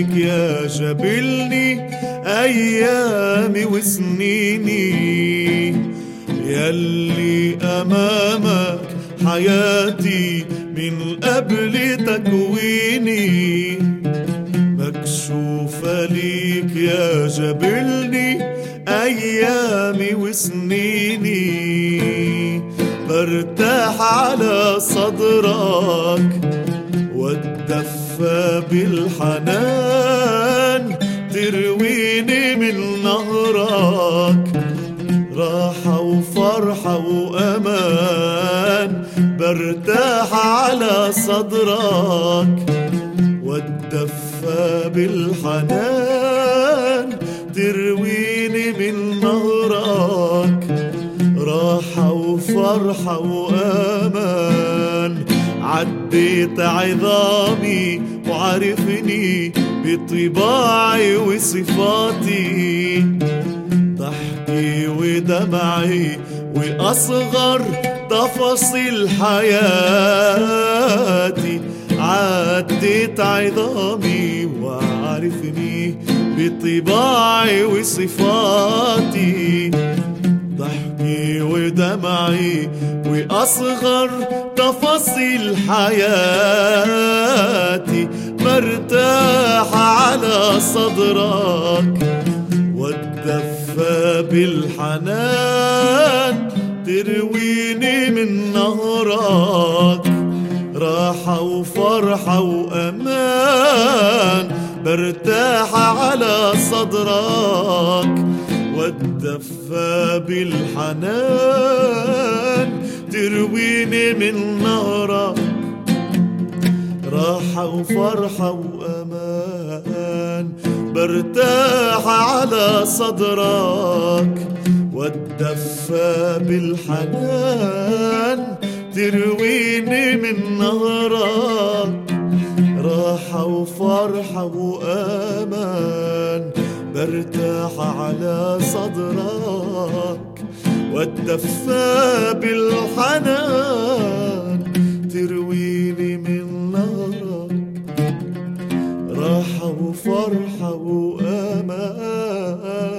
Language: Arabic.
فليك يا جابلني أيامي وسنيني، يلي أمامك حياتي من قبل تكويني، مكشوفة ليك يا جابلني أيامي وسنيني، برتاح على صدرك واتدفى بالحنان، ترويني من نهرك راحة وفرحة وأمان، برتاح على صدرك واتدفى بالحنان، ترويني من نهرك راحة وفرحة وأمان. عديت عظامي وعرفني بطباعي وصفاتي، ضحكي ودمعي وأصغر تفاصيل حياتي، عديت عظامي وعرفني بطباعي وصفاتي، ضحكي ودمعي وأصغر تفاصيل حياتي، مرتاح على صدرك واتدفى بالحنان، ترويني من نهرك راحة وفرحة وأمان، برتاح على صدرك واتدفى بالحنان، ترويني من نهرك راحة وفرحة وأمان، برتاح على صدرك واتدفى بالحنان، ترويني من نهرك راحة وفرحة وأمان، برتاح على صدرك واتدفى بالحنان، ترويني من نهرك راحة وفرحة وأمان.